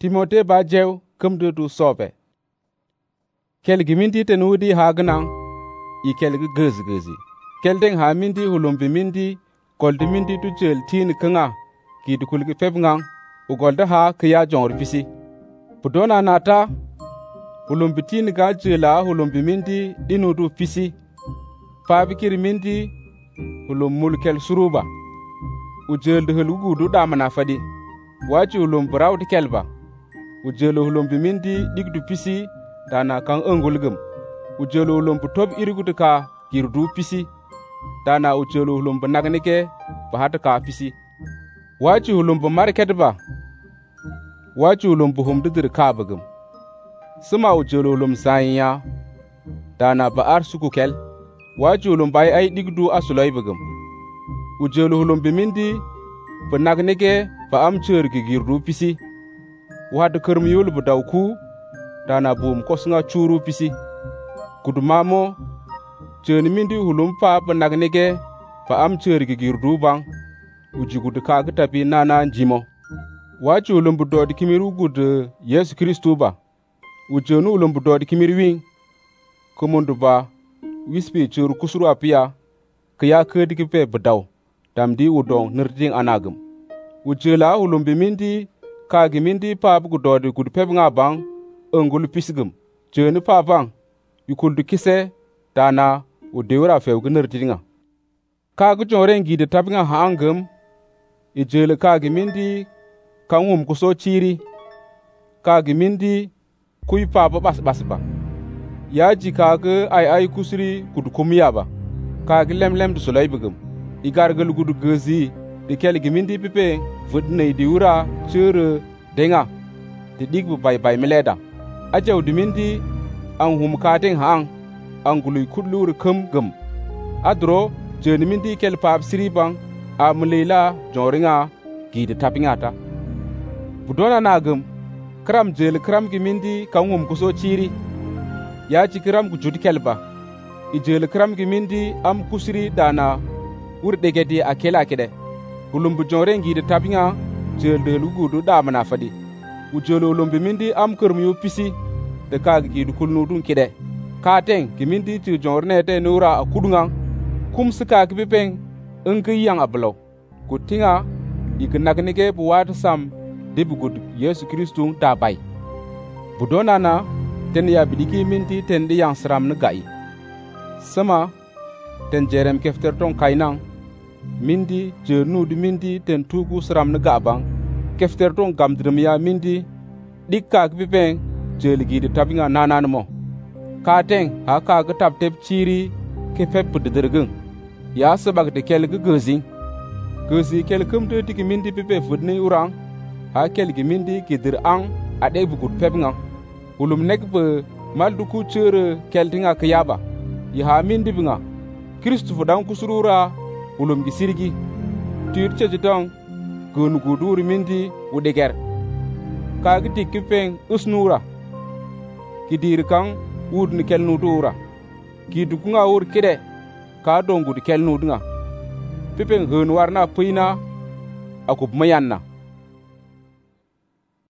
Timote ba jew kumdu du sobe. Kelgi mindi ten wudi hagnang i kelgi gezi. Keldeng ha mindi hulumbi mindi goldi mindi du jel tin kenga ki du kulgi pebngang u golda ha kiya jongor pisi. Budona nata hulumbi tin ga jela hulumbi mindi dinu du pisi. Pabikir mindi hulum mulkel suruba. U jel du hulgu du damana fadi. Wachi hulum braw di kelba. Ujelo hulumbi mindi digdu pisi dana kan engulgum. Ujelo hulumbi top irigudu ka girdu pisi. Dana ujelo hulumbi nagnike bahata ka pisi. Wachi hulumbi markedba. Wachi hulumbi humdudir ka bagum. Sima ujelo hulum sanya. Dana baar sukukel. Wachi hulumbi ay digdu asulay bagum. Ujelo hulumbi mindi banagnike ba amcher girdu pisi. Wad kerm yul budaw ku dana bum kosnga churu pisi kudumamo jeni mindi hulum pa banagnege pa am chergi girdu bang ujigud ka gitapi nana njimo wachi hulum budod kimiru gud Yesu Kristu ba ujenu hulum budod kimir wing kumundu ba wispi churu kusuru apia kya kediki pe budaw damdi udong nirding anagum ujela hulum bimindi kagi mindi pab gudodi gud peb nga bang engul pisgum jeni pa bang yukuldu kise dana u dewra few gnir tidinga kagi joren gide tabnga hangum i jele kagi mindi kangum kuso chiri kagi mindi kuy pa bas ba yaji kagi ay kusri gud kumya ba kagi lem du sulay bugum igargal gud gezi de kelgi mindi pipe vodne diura chure denga de digbu bay meleda ajaw dimindi an hum kadeng hang angului kudlur kum gum adro jeni mindi kel pap siribang amlela joringa gide tapingata budona nagum kram jel kram gi mindi kangum kuso chiri ya ci kram gu judi kelba i jel kram gi mindi am kusri dana urde gedi akela kede hulumbu jorengi de tapinga jel de lugudu damana fadi ujolo lumbi mindi am kermu pisi de kag gi du kulnu dun kide kateng gi mindi ti jorne te nura akudunga kum sika gi bipeng engi yang ablo kutinga ignagnige buwat sam de bugud Yesu Kristu da bay budona na ten ya bidiki mindi ten de yang sram na gai sama ten jerem kefter ton kainang mindi jernu di mindi ten tugu sram na gabang kefter ton gamdrim ya mindi dikka bipeng jelgi de tabinga nanan mo kateng haka ga tab tep chiri ke pep de ya sabag de kelgi gezi kelkum de tiki mindi pipe fudni urang ha kelgi mindi kidir ang ade bugut pepnga ulum nek be maldu ku chere keltinga kiyaba ya mindi binga Kristu fudan kusurura ulum gi sirgi tir chejidong gun gudur mindi udeger kagi tikki peng usnura kidir kang wud ni kel nudura ki dukunga ur kide ka dongu di kel nudunga pipeng hun warna puina akub mayanna